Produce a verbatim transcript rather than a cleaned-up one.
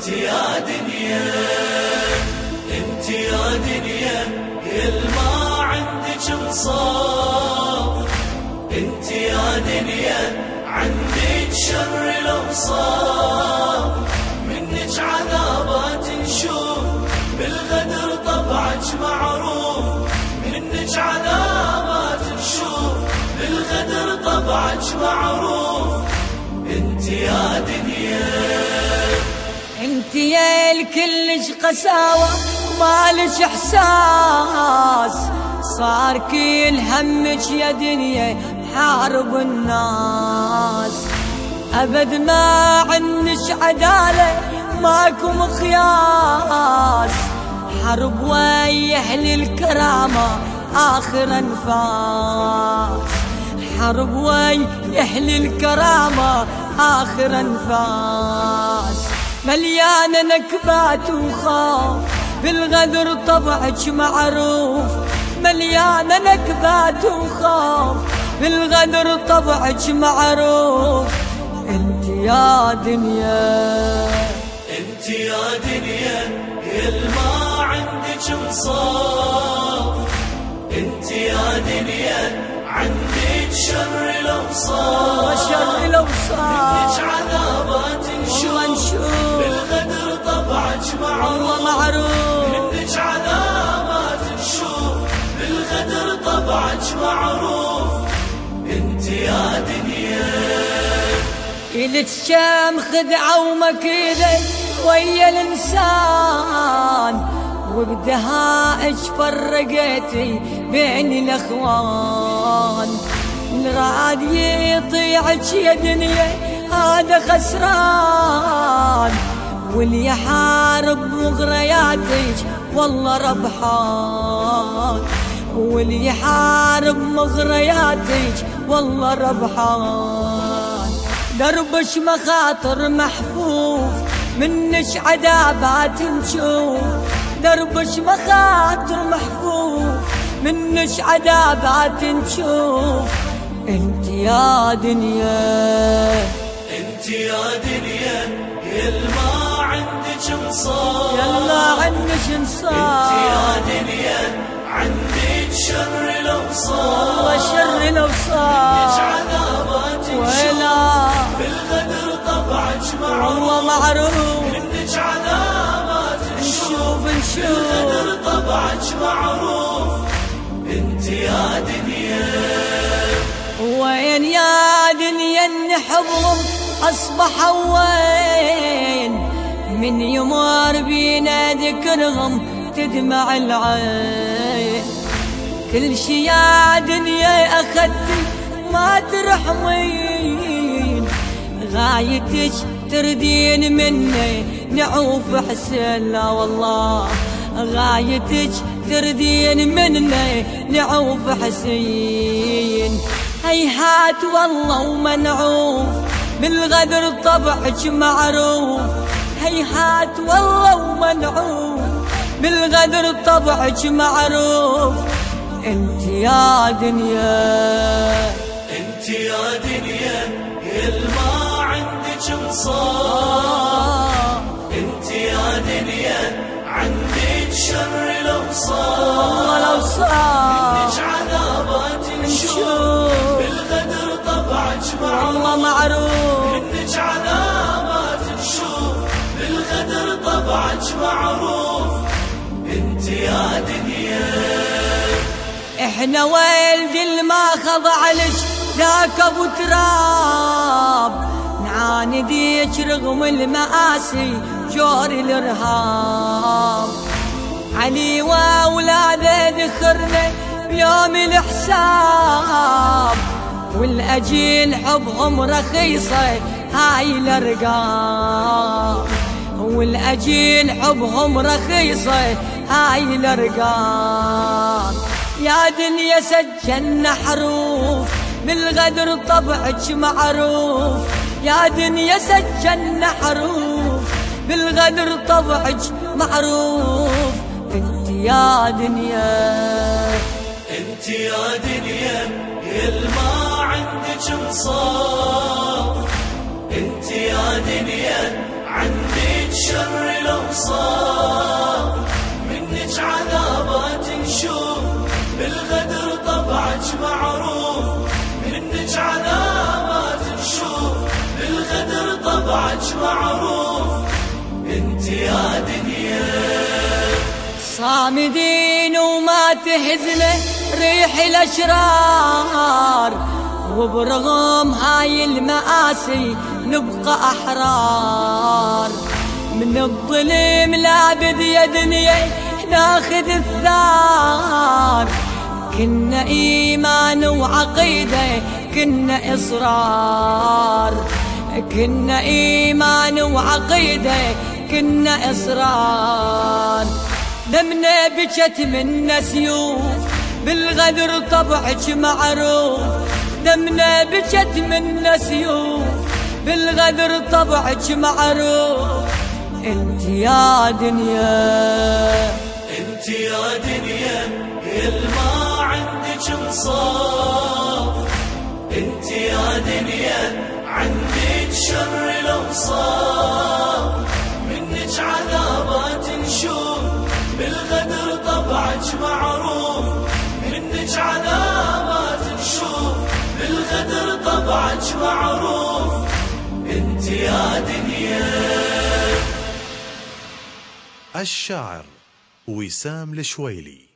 انت يا دنيا، انت يا دنيا كل ما عندك انصاف، انت يا دنيا عندك شر الاوصاف، منك عذابات نشوف بالغدر طبعك معروف، منك عذابات نشوف بالغدر طبعك معروف، انت يا دنيا، انت يا الكلش قساوة مالش احساس، صار كل همك يا دنيا حارب الناس، ابد ما عندك عدالة ماكو مقياس، حرب ويا اهل الكرامة اخر انفاس، حرب ويا اهل الكرامة اخر انفاس، مليانة نكبات وخوف بالغدر طبعك معروف، مليانة نكبات وخوف بالغدر طبعك معروف، انت يا دنيا، انت يا دنيا كل ما عندك انصاف، انت يا دنيا عندك شر الاوصاف، شر الاوصاف، منك عذابات نشوف بالغدر طبعك معروف، معروف، منك عذابات نشوف بالغدر طبعك معروف، انت يا دنيا، إلك شام خدعة ومكيدة ويا الإنسان، وبدهائج فرقتي بين الأخوان، الراد يطيعك يا دنيا هذا خسران، واللي يحارب مغرياتك والله ربحان، واللي يحارب مغرياتك والله ربحان، دربش مخاطر محفوف منش عذابات نشوف، دربش مخاطر محفوف منش عذابات نشوف، انت يا دنيا، انت يا دنيا كل ما عندك انصاف، يلا عندك انصاف، انت يا دنيا عندك شر الاوصاف، والله شر الاوصاف، منك عذابات ويلا بالغدر طبعك معروف، والله معروف، منك عذابات نشوف نشوف بالغدر طبعك معروف، انت يا دنيا، وين يا دنيا النحبهم اصبحوا وين، من يمر بينا ذكرهم تدمع العين، كل شي يا دنيا اخذتي ما ترحمين، غايتك تردين مني نعوف حسين، لا والله غايتك تردين مني نعوف حسين، هيهات والله ومنعوف بالغدر طبعك معروف، هيهات والله ومنعوف بالغدر طبعك معروف، انت يا دنيا، انت يا دنيا كل ما عندك انصاف، انت يا دنيا عندك شر الاوصاف، منك عذابات نشوف بالغدر طبعك والله معروف، منك عذابات نشوف بالغدر طبعك معروف، انت يا دنيا، احنا ولد الما خضع لك ذاك ابو تراب، نعانديك رغم المآسي جور الارهاب، علي واولاده ذكرنا بيوم الحساب، والاجيل حبهم رخيصه هاي الارقام، والاجيل حبهم رخيصه هاي الارقام، يا دنيا سجلنا حروف بالغدر طبعك معروف، يا دنيا سجلنا حروف بالغدر طبعك معروف، انت يا دنيا، انت يا دنيا كل ما عندك انصاف، انت يا دنيا عندك شر الأوصاف، منك عذابات نشوف، بالغدر طبعك معروف، منك عذابات نشوف، بالغدر طبعك معروف. انت يا دنيا صامدين وما تهزله ريح الأشرار، وبرغم هاي المآسي نبقى أحرار. من الظلم لابد يا دنيا ناخذ الثار، كنا إيمان وعقيدة كنا إصرار، كنا إيمان وعقيدة كنا إصرار. دمنا بجت منا سيوف، بالغدر طبعك معروف، دمنا بجت منا سيوف، بالغدر طبعك معروف. انت يا دنيا انت يا دنيا يلما عندك انصاف، انت يا دنيا عندك شر الاوصاف، منك عذابات نشوف، بالغدر طبعك معروف، منك عذابات نشوف، بالغدر طبعك معروف. انت يا دنيا. الشاعر وسام الشويلي.